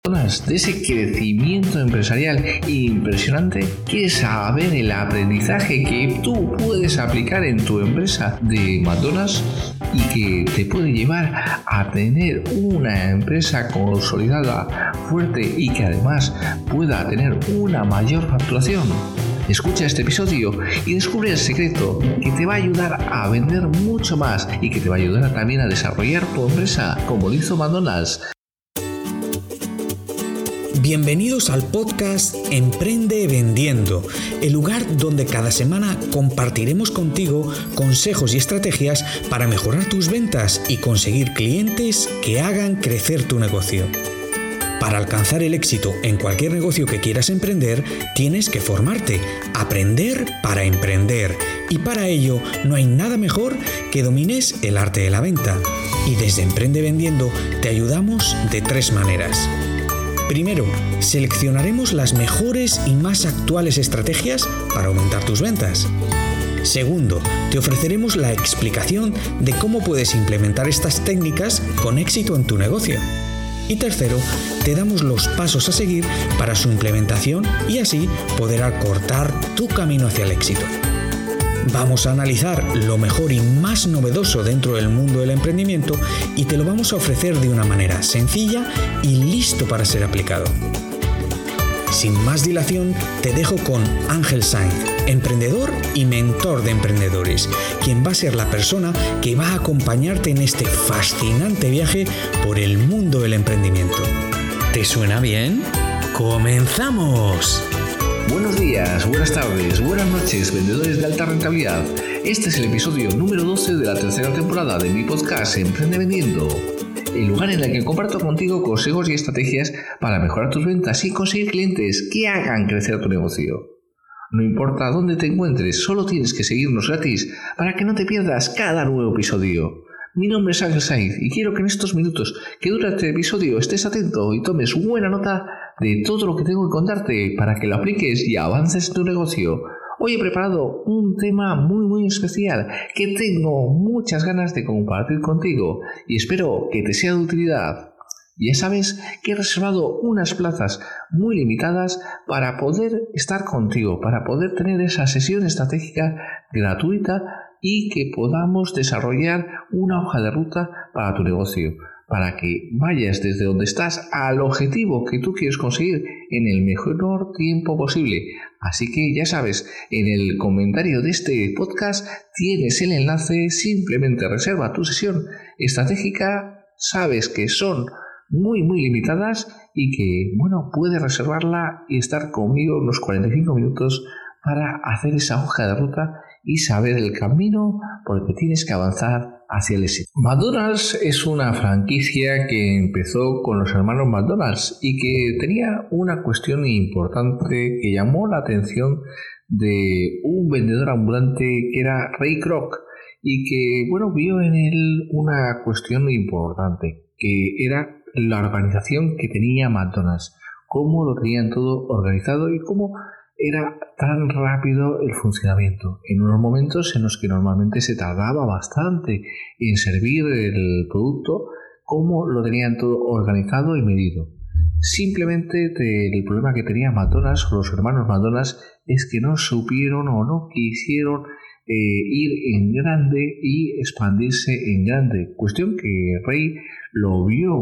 De ese crecimiento empresarial impresionante, ¿quieres saber el aprendizaje que tú puedes aplicar en tu empresa de McDonald's y que te puede llevar a tener una empresa consolidada, fuerte y que además pueda tener una mayor facturación? Escucha este episodio y descubre el secreto que te va a ayudar a vender mucho más y que te va a ayudar también a desarrollar tu empresa como lo hizo McDonald's. Bienvenidos al podcast Emprende Vendiendo, el lugar donde cada semana compartiremos contigo consejos y estrategias para mejorar tus ventas y conseguir clientes que hagan crecer tu negocio. Para alcanzar el éxito en cualquier negocio que quieras emprender, tienes que formarte, aprender para emprender. Y para ello no hay nada mejor que domines el arte de la venta. Y desde Emprende Vendiendo te ayudamos de 3 maneras. Primero, seleccionaremos las mejores y más actuales estrategias para aumentar tus ventas. Segundo, te ofreceremos la explicación de cómo puedes implementar estas técnicas con éxito en tu negocio. Y tercero, te damos los pasos a seguir para su implementación y así poder acortar tu camino hacia el éxito. Vamos a analizar lo mejor y más novedoso dentro del mundo del emprendimiento y te lo vamos a ofrecer de una manera sencilla y listo para ser aplicado. Sin más dilación, te dejo con Ángel Sainz, emprendedor y mentor de emprendedores, quien va a ser la persona que va a acompañarte en este fascinante viaje por el mundo del emprendimiento. ¿Te suena bien? ¡Comenzamos! Buenos días, buenas tardes, buenas noches, vendedores de alta rentabilidad. Este es el episodio número 12 de la tercera temporada de mi podcast Emprende Vendiendo, el lugar en el que comparto contigo consejos y estrategias para mejorar tus ventas y conseguir clientes que hagan crecer tu negocio. No importa dónde te encuentres, solo tienes que seguirnos gratis para que no te pierdas cada nuevo episodio. Mi nombre es Ángel Sainz y quiero que en estos minutos que dura este episodio estés atento y tomes buena nota de todo lo que tengo que contarte para que lo apliques y avances en tu negocio. Hoy he preparado un tema muy especial que tengo muchas ganas de compartir contigo y espero que te sea de utilidad. Ya sabes que he reservado unas plazas muy limitadas para poder estar contigo, para poder tener esa sesión estratégica gratuita y que podamos desarrollar una hoja de ruta para tu negocio, para que vayas desde donde estás al objetivo que tú quieres conseguir en el mejor tiempo posible. Así que ya sabes, en el comentario de este podcast tienes el enlace, simplemente reserva tu sesión estratégica, sabes que son muy limitadas y que, puedes reservarla y estar conmigo unos 45 minutos para hacer esa hoja de ruta y saber el camino por el que tienes que avanzar hacia el éxito. McDonald's es una franquicia que empezó con los hermanos McDonald's y que tenía una cuestión importante que llamó la atención de un vendedor ambulante que era Ray Kroc y que vio en él una cuestión importante, que era la organización que tenía McDonald's, cómo lo tenían todo organizado y cómo era tan rápido el funcionamiento, en unos momentos en los que normalmente se tardaba bastante en servir el producto, cómo lo tenían todo organizado y medido. Simplemente el problema que tenía McDonald's o los hermanos McDonald's es que no supieron o no quisieron ir en grande y expandirse en grande, cuestión que Ray lo vio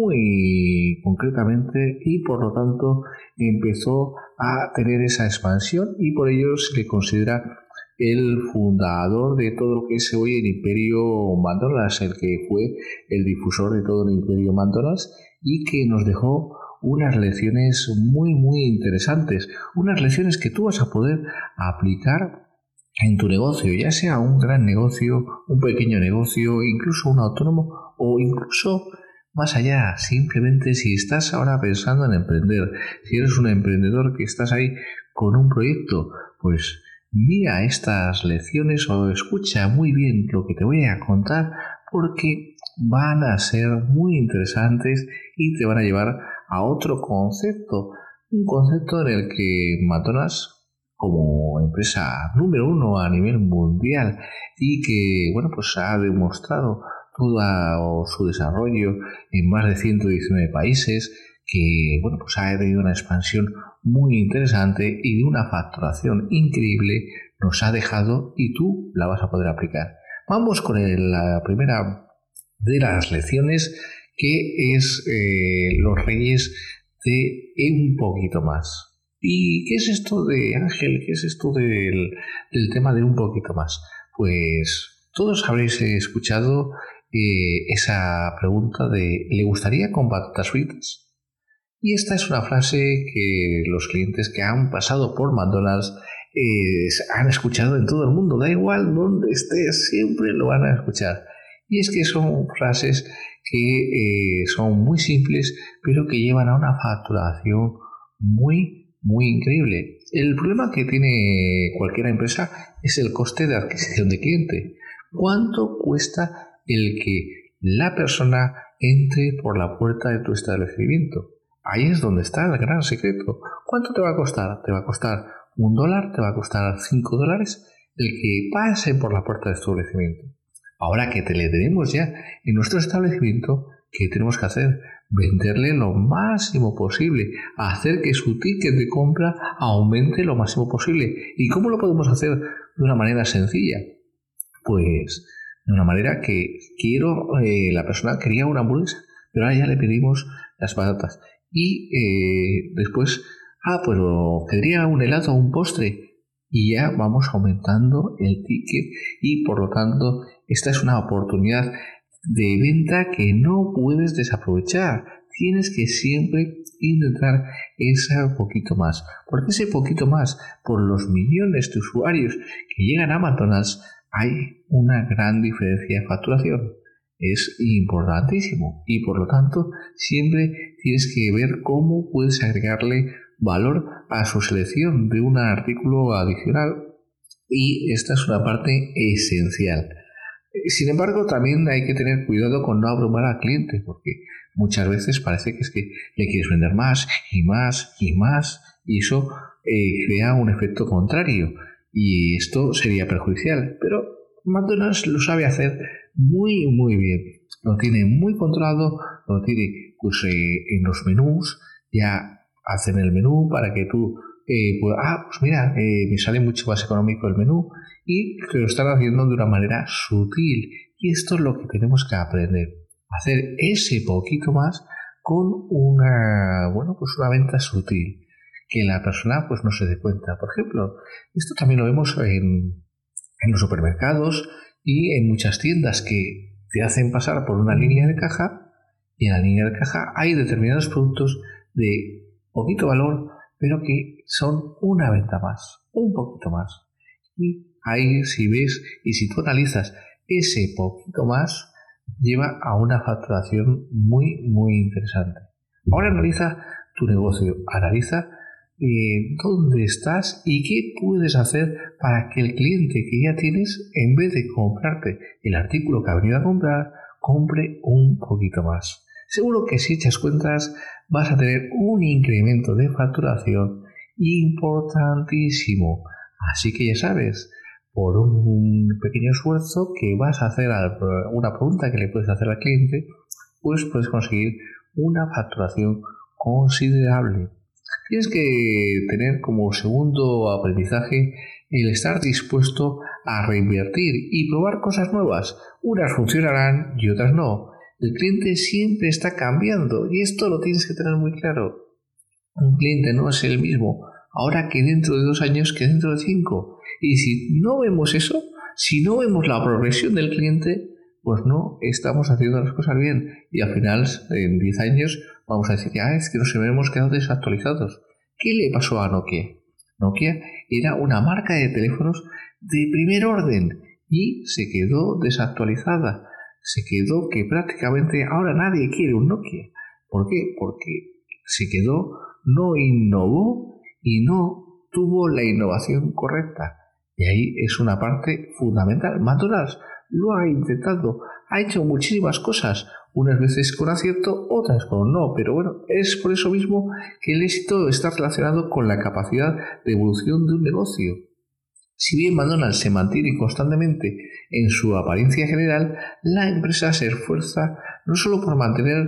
muy concretamente y por lo tanto empezó a tener esa expansión y por ello se le considera el fundador de todo lo que es hoy el imperio McDonald's, el que fue el difusor de todo el imperio McDonald's y que nos dejó unas lecciones muy interesantes, unas lecciones que tú vas a poder aplicar en tu negocio, ya sea un gran negocio, un pequeño negocio, incluso un autónomo o incluso más allá, simplemente si estás ahora pensando en emprender, si eres un emprendedor que estás ahí con un proyecto, pues mira estas lecciones o escucha muy bien lo que te voy a contar porque van a ser muy interesantes y te van a llevar a otro concepto, un concepto en el que McDonald's como empresa número 1 a nivel mundial y que ha demostrado todo su desarrollo en más de 119 países, que pues ha tenido una expansión muy interesante y de una facturación increíble nos ha dejado, y tú la vas a poder aplicar. Vamos con la primera de las lecciones, que es los reyes de un poquito más. ¿Y qué es esto de Ángel? ¿Qué es esto del tema de un poquito más? Pues todos habréis escuchado esa pregunta de ¿le gustaría con patatas fritas? Y esta es una frase que los clientes que han pasado por McDonald's han escuchado en todo el mundo. Da igual donde estés, siempre lo van a escuchar. Y es que son frases que son muy simples, pero que llevan a una facturación muy, muy increíble. El problema que tiene cualquier empresa es el coste de adquisición de cliente. ¿Cuánto cuesta el que la persona entre por la puerta de tu establecimiento? Ahí es donde está el gran secreto. ¿Cuánto te va a costar? ¿Te va a costar $1? ¿Te va a costar $5? El que pase por la puerta de tu establecimiento. Ahora que te le tenemos ya en nuestro establecimiento, ¿qué tenemos que hacer? Venderle lo máximo posible, hacer que su ticket de compra aumente lo máximo posible. ¿Y cómo lo podemos hacer de una manera sencilla? Pues de una manera que la persona quería una hamburguesa, pero ahora ya le pedimos las patatas. Y después, pero quería un helado o un postre. Y ya vamos aumentando el ticket, y por lo tanto esta es una oportunidad de venta que no puedes desaprovechar. Tienes que siempre intentar ese poquito más. ¿Por qué ese poquito más? Por los millones de usuarios que llegan a McDonald's hay una gran diferencia de facturación. Es importantísimo, y por lo tanto siempre tienes que ver cómo puedes agregarle valor a su selección de un artículo adicional, y esta es una parte esencial. Sin embargo, también hay que tener cuidado con no abrumar al cliente, porque muchas veces parece que es que le quieres vender más y más y más, y eso crea un efecto contrario, y esto sería perjudicial. Pero McDonald's lo sabe hacer muy muy bien, lo tiene muy controlado, lo tiene en los menús. Ya hacen el menú para que tú me sale mucho más económico el menú, y lo están haciendo de una manera sutil, y esto es lo que tenemos que aprender, hacer ese poquito más con una venta sutil, que la persona no se dé cuenta. Por ejemplo, esto también lo vemos en los supermercados y en muchas tiendas, que te hacen pasar por una línea de caja, y en la línea de caja hay determinados productos de poquito valor, pero que son una venta más, un poquito más. Y ahí, si ves y si tú analizas, ese poquito más lleva a una facturación muy, muy interesante. Ahora analiza tu negocio, analiza dónde estás y qué puedes hacer para que el cliente que ya tienes, en vez de comprarte el artículo que ha venido a comprar, compre un poquito más. Seguro que si echas cuentas vas a tener un incremento de facturación importantísimo. Así que ya sabes, por un pequeño esfuerzo que vas a hacer, una pregunta que le puedes hacer al cliente, pues puedes conseguir una facturación considerable. Tienes que tener como segundo aprendizaje el estar dispuesto a reinvertir y probar cosas nuevas. Unas funcionarán y otras no. El cliente siempre está cambiando, y esto lo tienes que tener muy claro. Un cliente no es el mismo ahora que dentro de 2 años que dentro de 5. Y si no vemos eso, si no vemos la progresión del cliente, pues no estamos haciendo las cosas bien. Y al final, en 10 años, vamos a decir que es que nos hemos quedado desactualizados. ¿Qué le pasó a Nokia? Nokia era una marca de teléfonos de primer orden y se quedó desactualizada. Se quedó que prácticamente ahora nadie quiere un Nokia. ¿Por qué? Porque se quedó, no innovó y no tuvo la innovación correcta. Y ahí es una parte fundamental. McDonald's lo ha intentado, ha hecho muchísimas cosas, unas veces con acierto, otras con no, pero bueno, es por eso mismo que el éxito está relacionado con la capacidad de evolución de un negocio. Si bien McDonald's se mantiene constantemente en su apariencia general, la empresa se esfuerza no solo por mantener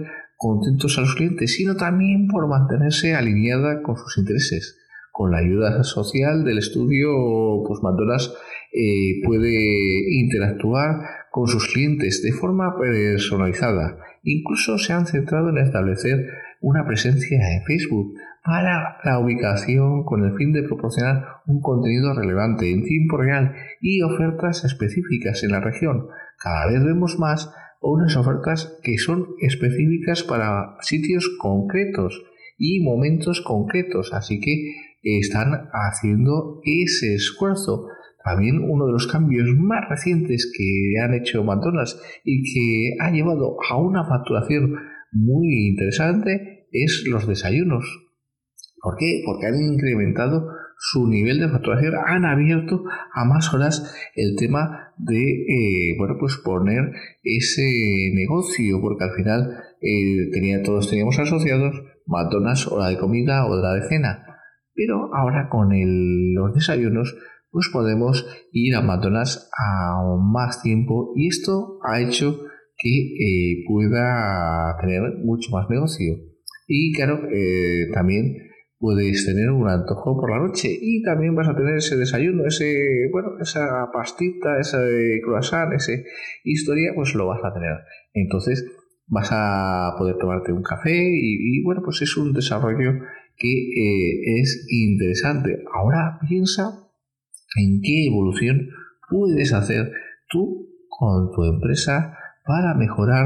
contentos a los clientes, sino también por mantenerse alineada con sus intereses. Con la ayuda social del estudio, pues McDonald's puede interactuar con sus clientes de forma personalizada. Incluso se han centrado en establecer una presencia en Facebook para la ubicación con el fin de proporcionar un contenido relevante en tiempo real y ofertas específicas en la región. Cada vez vemos más unas ofertas que son específicas para sitios concretos y momentos concretos, así que están haciendo ese esfuerzo. También uno de los cambios más recientes que han hecho McDonald's y que ha llevado a una facturación muy interesante es los desayunos. ¿Por qué? Porque han incrementado su nivel de facturación, han abierto a más horas el tema de poner ese negocio, porque al final todos teníamos asociados McDonald's, hora de comida, hora de cena, pero ahora con los desayunos pues podemos ir a McDonald's a más tiempo, y esto ha hecho que pueda tener mucho más negocio. Y claro, también puedes tener un antojo por la noche y también vas a tener ese desayuno, esa pastita, ese croissant, esa historia, pues lo vas a tener. Entonces vas a poder tomarte un café y pues es un desarrollo que es interesante. Ahora piensa en qué evolución puedes hacer tú con tu empresa para mejorar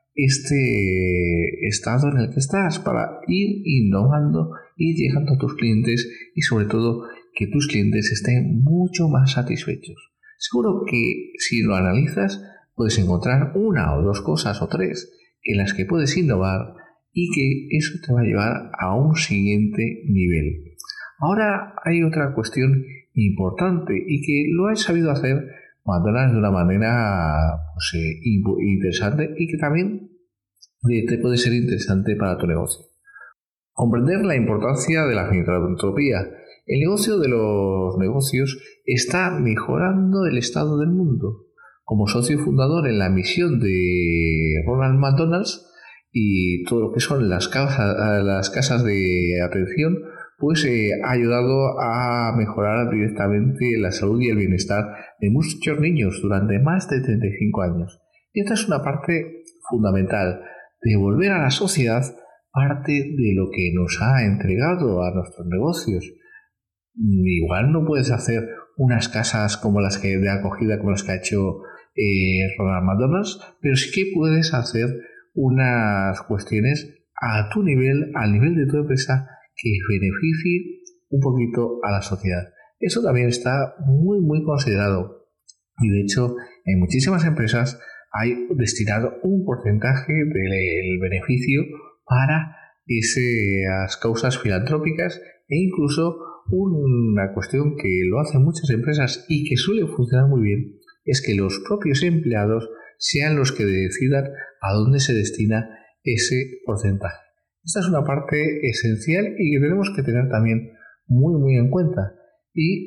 este estado en el que estás, para ir innovando, ir llegando a tus clientes y sobre todo que tus clientes estén mucho más satisfechos. Seguro que si lo analizas puedes encontrar una o dos cosas o tres en las que puedes innovar y que eso te va a llevar a un siguiente nivel. Ahora hay otra cuestión importante y que lo has sabido hacer McDonald's de una manera interesante y que también te puede ser interesante para tu negocio. Comprender la importancia de la filantropía. El negocio de los negocios está mejorando el estado del mundo. Como socio fundador en la misión de Ronald McDonald's y todo lo que son las casas de atención, pues ha ayudado a mejorar directamente la salud y el bienestar de muchos niños durante más de 35 años. Y esta es una parte fundamental, devolver a la sociedad parte de lo que nos ha entregado a nuestros negocios. Igual no puedes hacer unas casas como las que de acogida como las que ha hecho Ronald McDonald's, pero sí que puedes hacer unas cuestiones a tu nivel, al nivel de tu empresa, que beneficien un poquito a la sociedad. Eso también está muy muy considerado y de hecho en muchísimas empresas hay destinado un porcentaje del beneficio para esas causas filantrópicas, e incluso una cuestión que lo hacen muchas empresas y que suele funcionar muy bien es que los propios empleados sean los que decidan a dónde se destina ese porcentaje. Esta es una parte esencial y que tenemos que tener también muy muy en cuenta. Y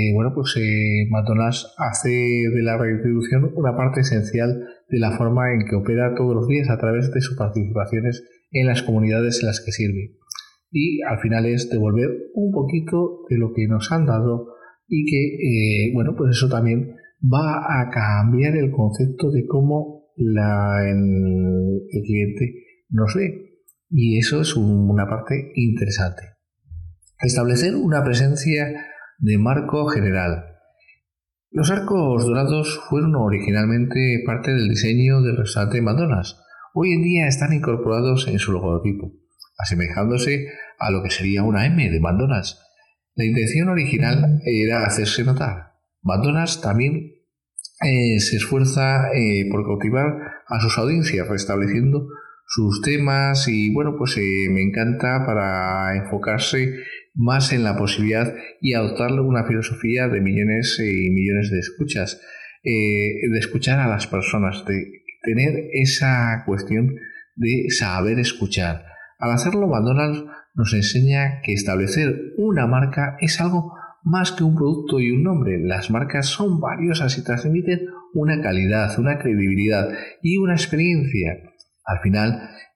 McDonald's hace de la redistribución una parte esencial de la forma en que opera todos los días a través de sus participaciones en las comunidades en las que sirve. Y al final es devolver un poquito de lo que nos han dado y que, eso también va a cambiar el concepto de cómo el cliente nos ve. Y eso es una parte interesante. Establecer una presencia de marco general. Los arcos dorados fueron originalmente parte del diseño del restaurante McDonald's. Hoy en día están incorporados en su logotipo, asemejándose a lo que sería una M de McDonald's. La intención original era hacerse notar. McDonald's también se esfuerza por cautivar a sus audiencias, restableciendo sus temas y me encanta para enfocarse más en la posibilidad y adoptar una filosofía de millones y millones de escuchas, de escuchar a las personas, de tener esa cuestión de saber escuchar. Al hacerlo, McDonald's nos enseña que establecer una marca es algo más que un producto y un nombre. Las marcas son valiosas y transmiten una calidad, una credibilidad y una experiencia. Al final,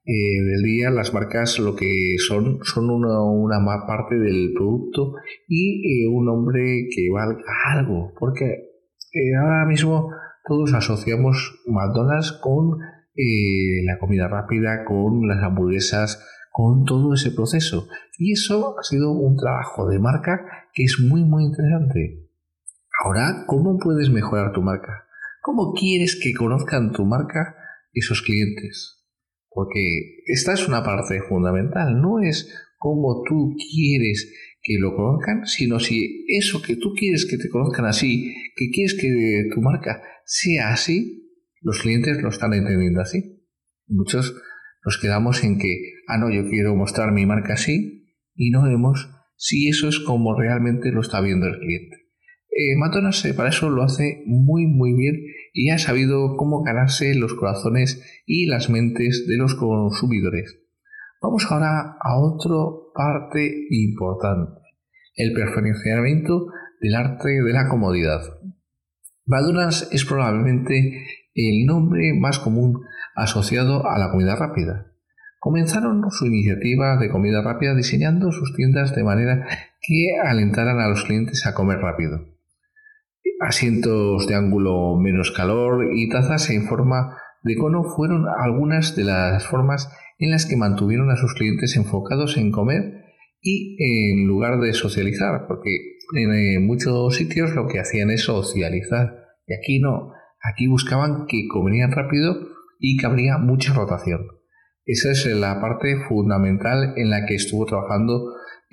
del día las marcas lo que son una parte del producto y un nombre que valga algo, porque ahora mismo todos asociamos McDonald's con la comida rápida, con las hamburguesas, con todo ese proceso, y eso ha sido un trabajo de marca que es muy muy interesante. Ahora, ¿cómo puedes mejorar tu marca? ¿Cómo quieres que conozcan tu marca esos clientes? Porque esta es una parte fundamental, no es cómo tú quieres que lo conozcan, sino si eso que tú quieres que te conozcan así, que quieres que tu marca sea así, los clientes lo están entendiendo así. Muchos nos quedamos en que, no, yo quiero mostrar mi marca así, y no vemos si eso es como realmente lo está viendo el cliente. McDonald's para eso lo hace muy muy bien y ha sabido cómo ganarse los corazones y las mentes de los consumidores. Vamos ahora a otra parte importante, el perfeccionamiento del arte de la comodidad. McDonald's es probablemente el nombre más común asociado a la comida rápida. Comenzaron su iniciativa de comida rápida diseñando sus tiendas de manera que alentaran a los clientes a comer rápido. Asientos de ángulo menos calor y tazas en forma de cono fueron algunas de las formas en las que mantuvieron a sus clientes enfocados en comer y en lugar de socializar, porque en muchos sitios lo que hacían es socializar y aquí no, aquí buscaban que comieran rápido y que habría mucha rotación. Esa es la parte fundamental en la que estuvo trabajando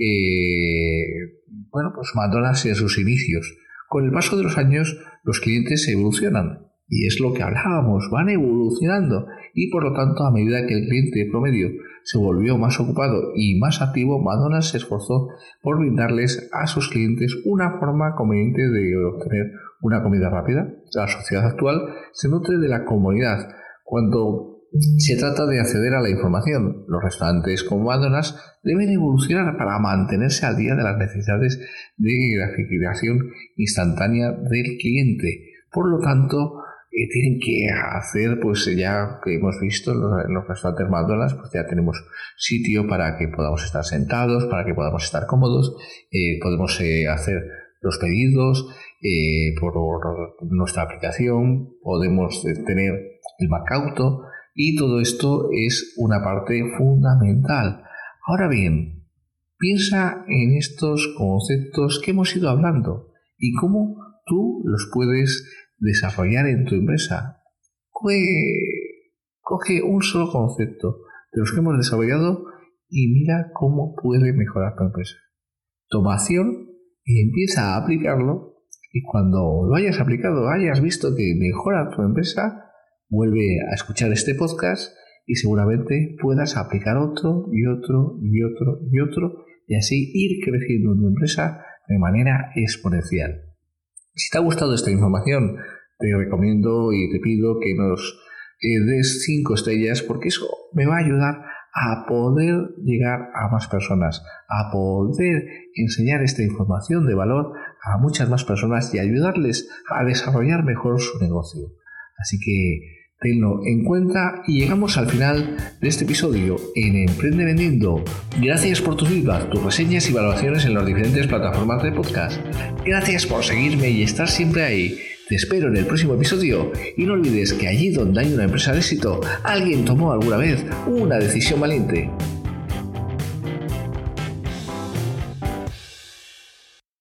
McDonald's en sus inicios. Con el paso de los años, los clientes evolucionan, y es lo que hablábamos, van evolucionando, y por lo tanto, a medida que el cliente promedio se volvió más ocupado y más activo, McDonald's se esforzó por brindarles a sus clientes una forma conveniente de obtener una comida rápida. La sociedad actual se nutre de la comodidad. Cuando se trata de acceder a la información, los restaurantes como McDonald's deben evolucionar para mantenerse al día de las necesidades de gratificación instantánea del cliente. Por lo tanto, tienen que hacer, ya que hemos visto en los restaurantes McDonald's, ya tenemos sitio para que podamos estar sentados, para que podamos estar cómodos, podemos hacer los pedidos por nuestra aplicación, podemos tener el McAuto, y todo esto es una parte fundamental. Ahora bien, piensa en estos conceptos que hemos ido hablando y cómo tú los puedes desarrollar en tu empresa. Coge un solo concepto de los que hemos desarrollado y mira cómo puede mejorar tu empresa. Toma acción y empieza a aplicarlo, y cuando lo hayas aplicado, hayas visto que mejora tu empresa, vuelve a escuchar este podcast y seguramente puedas aplicar otro y otro y otro y otro, y así ir creciendo en tu empresa de manera exponencial. Si te ha gustado esta información, te recomiendo y te pido que nos des 5 estrellas, porque eso me va a ayudar a poder llegar a más personas, a poder enseñar esta información de valor a muchas más personas y ayudarles a desarrollar mejor su negocio. Así que tenlo en cuenta y llegamos al final de este episodio en Emprende Vendiendo. Gracias por tus feedback, tus reseñas y valoraciones en las diferentes plataformas de podcast. Gracias por seguirme y estar siempre ahí. Te espero en el próximo episodio y no olvides que allí donde hay una empresa de éxito, alguien tomó alguna vez una decisión valiente.